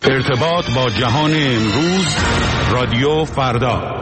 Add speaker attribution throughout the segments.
Speaker 1: ارتباط با جهان امروز، رادیو فردا.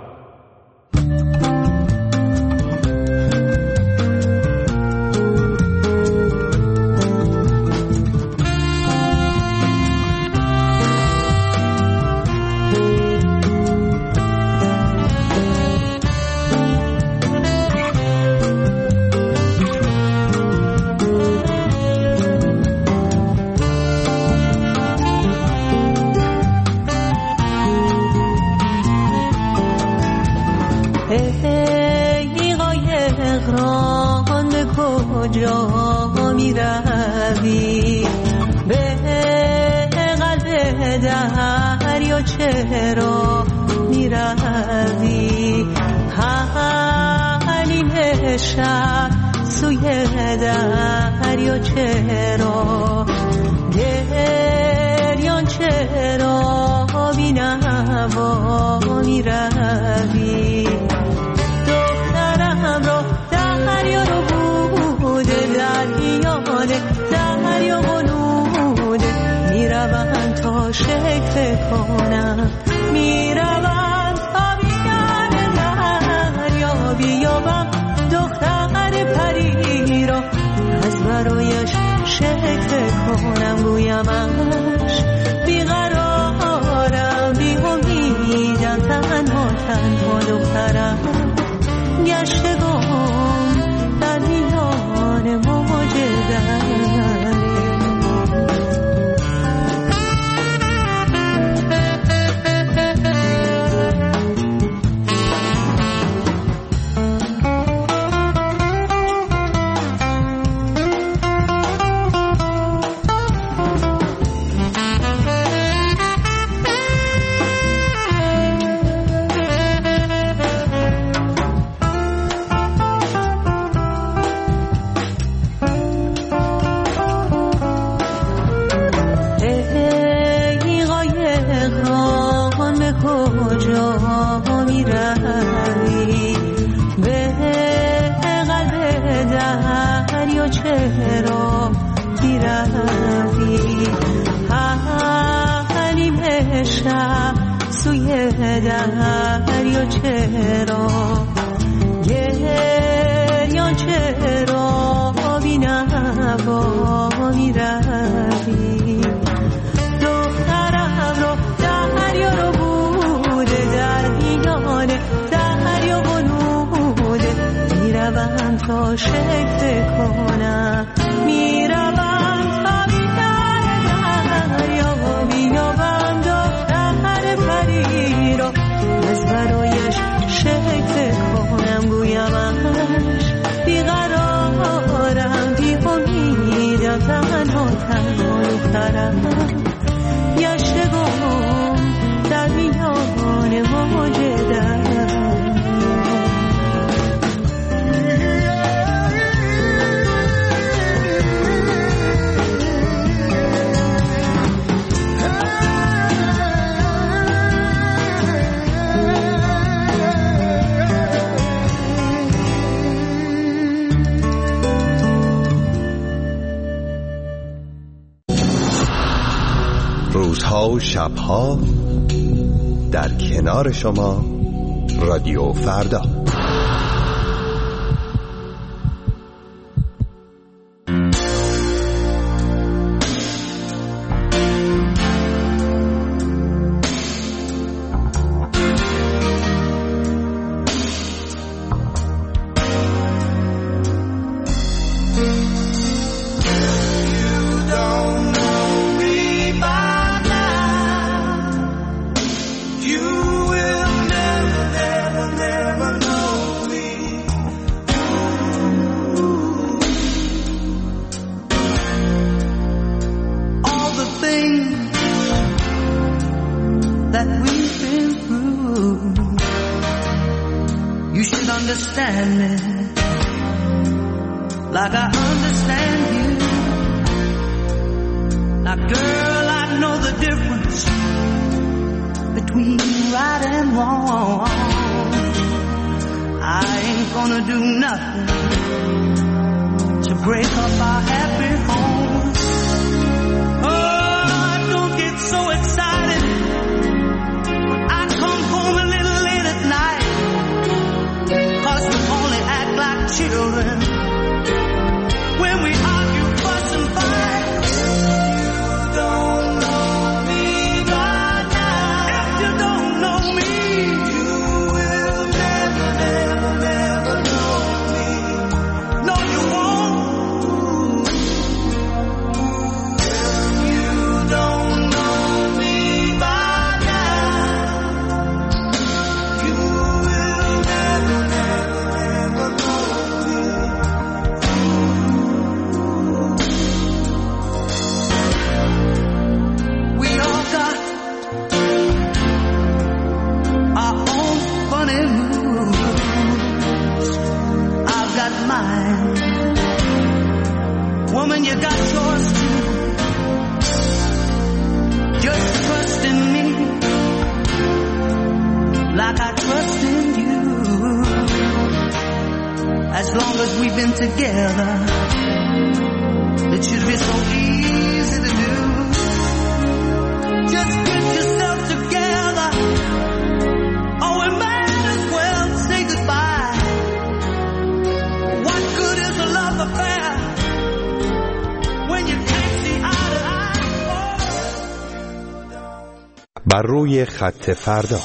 Speaker 2: چرا میروی حنین شب سوی دریا، چرا گریان، چرا بینوا میروی دخترم را دریا رو بوده، دریانه دریا بنوده، میروم تا شکل کنم، میروم تا بیان دریا بیابم دختر پری را، از برایش شکل کنم، گویمش بیقرارم، بی امیدم، تنها تنها دخترم، گشتگان در میان موج دریایی. چرا میروی حنین شب سوی دریا، چرا گریان، چرا بینوا میروی دخترم را دریا رو بوده، دریانه دریا بنوده، میروم تا شکل کنم، میروم تا بیان دریا بیابم دختر پری را، از برایش شکل کنم، گویمش بیقرارم، بی امیدم، تنها تنها دخترم، گشتگان در میان موج دریا.
Speaker 3: روزها و شبها در کنار شما، رادیو فردا.
Speaker 2: Understand me like I understand you. Now girl, I know the difference between right and wrong. I ain't gonna do nothing to break up our happy home. Oh, don't get so been together. It should be so easy to do. Just get yourself together. Oh, we might as well say goodbye. What good is a love affair when you can't see eye to eye?
Speaker 3: بر روی خط فردا.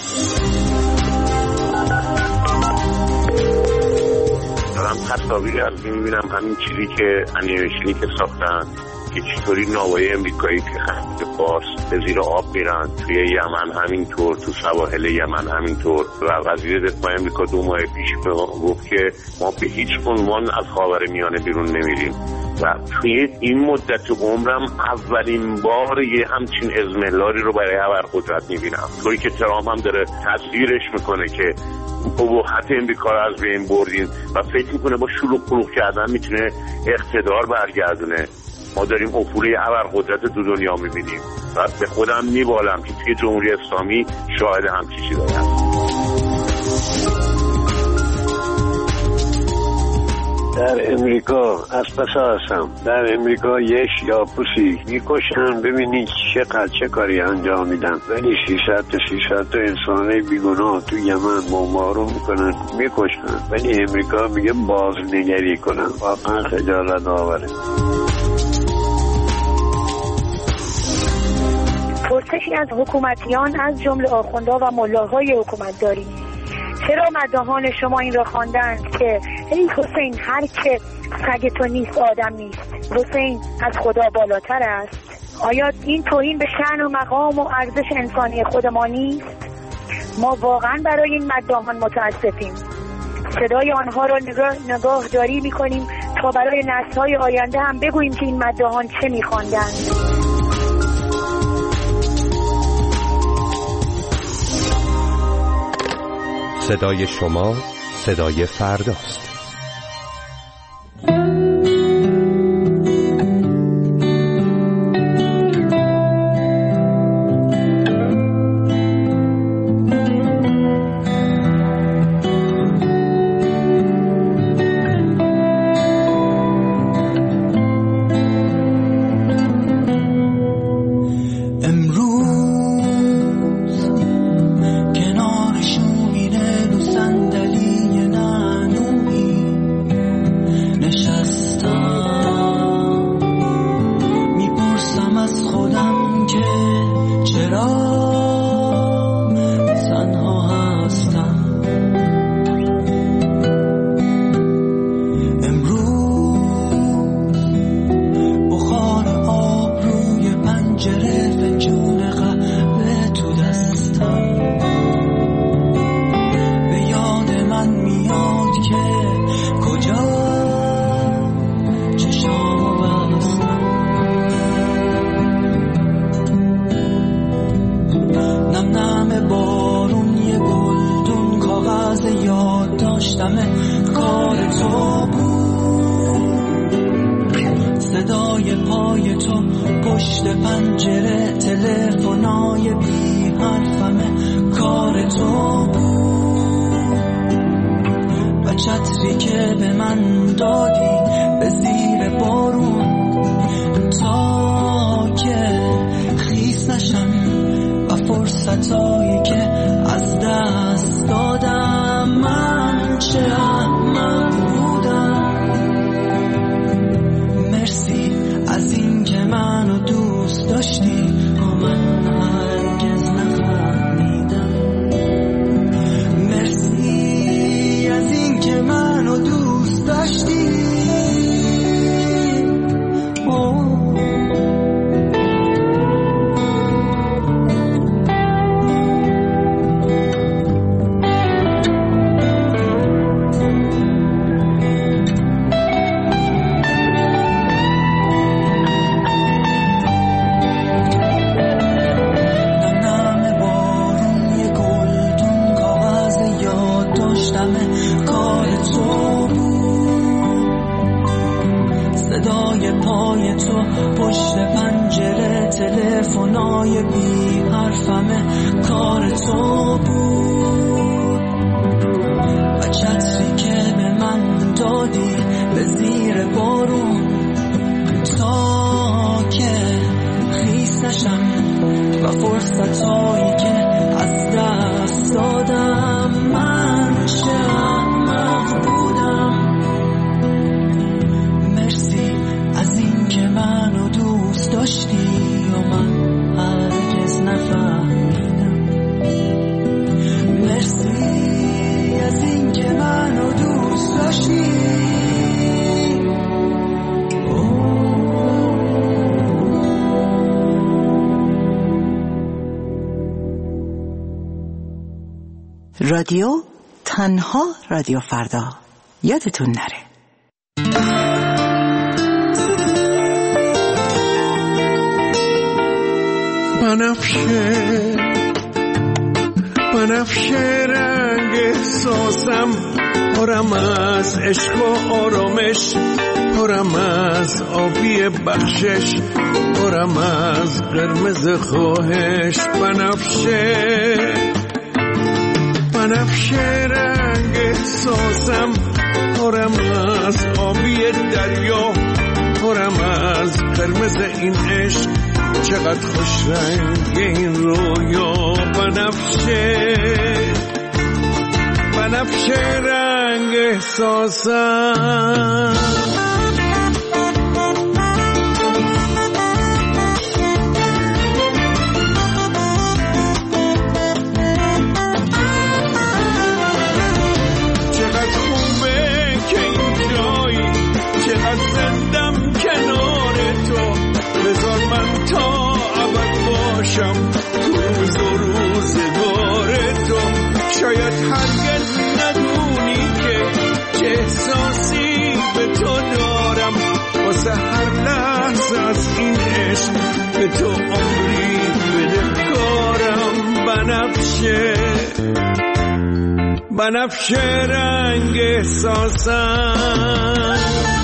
Speaker 4: تصاویری از میبینم همین چیزی که انیمیشنی که ساختن که چطوری ناوهای امریکایی که خط فارس به زیر آب میرن، توی یمن همینطور، تو سواحل یمن همینطور. و وزیر دفاع امریکا 2 ماه پیش به گفت که ما به هیچ عنوان از خاورمیانه بیرون نمیریم. و توی این مدت عمرم اولین بار یه همچین اضمحلالی رو برای ابرقدرت میبینم، طوری که ترامپ هم داره تصویرش میکنه که ابهت امریکا رو از بین بردین و فکر میکنه با شلوغ پلوغ کردن میتونه اقتدار برگردونه. ما داریم افوله ابرقدرت تو دنیا میبینیم و به خودم میبالم که توی جمهوری اسلامی شاهد همچین چیزی هست.
Speaker 5: در امریکا از پسا هستم. در امریکا یه شیاپوسی میکشن، ببینید چه کاری انجام میدن. ولی 600 تا انسانه بیگناه تو یمن بمبارون میکنن، میکشن. ولی امریکا میگه بازنگری کنن. واقعا خجالت آوره.
Speaker 6: پرسشی از حکومتیان از جمله آخوندها و ملاهای حکومتداری: چرا مداحان شما این را خواندند که ای حسین، هر که سگ تو نیست آدم نیست، حسین از خدا بالاتر است؟ آیا این توهین به شأن و مقام و ارزش انسانی خود ما نیست؟ ما واقعا برای این مداحان متاسفیم. صدای آنها را نگاهداری می‌کنیم تا برای نسل‌های آینده هم بگوییم که این مداحان چه می‌خواندند.
Speaker 3: صدای شما صدای فرداست.
Speaker 2: زیر بارون تا که خیسشم و فرصتایی که از دست دادم. من چقدر بودم. مرسی از این که منو دوست داشتی و من هرگز نفهمیدم. مرسی از این که منو دوست داشتی.
Speaker 7: رادیو تنها رادیو فردا. یادتون نره.
Speaker 8: بنفشه رنگ احساسم، پرم از عشق و آرامش، پرم از آبی بخشش، پرم از قرمز خواهش. بنفشه رنگ احساسم، پرم از آبی دریا، پرم از قرمز این عشق، چقدر خوش رنگ این رویا. بنفشه رنگ احساسم. تو روزگار تو شاید هرگز ندونی که چه احساسی به تو دارم، واسه هر لحظه از این عشق به تو عمری بدهکارم. بنفشه رنگ احساسم.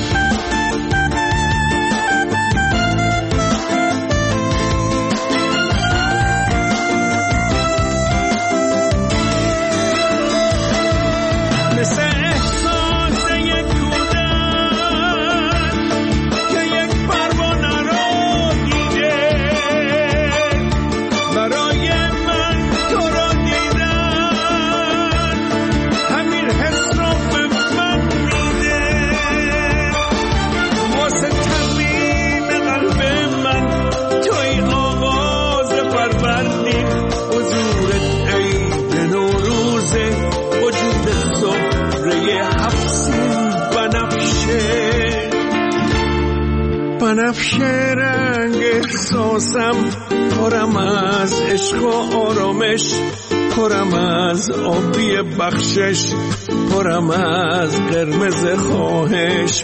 Speaker 8: بنفشه رنگ احساسم، پرم از عشق و آرامش، پرم از آبی بخشش، پرم از قرمز خواهش.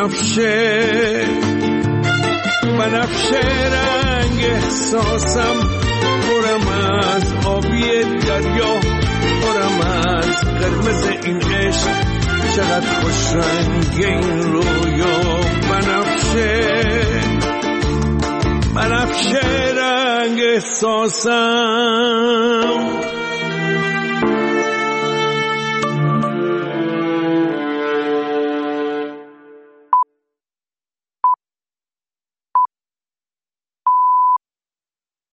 Speaker 8: بنفشه رنگ احساسم، پرم از آبی دریا، پرم از قرمز این عشق، چقدر خوش رنگ این رویا. بنفشه رنگ احساسم.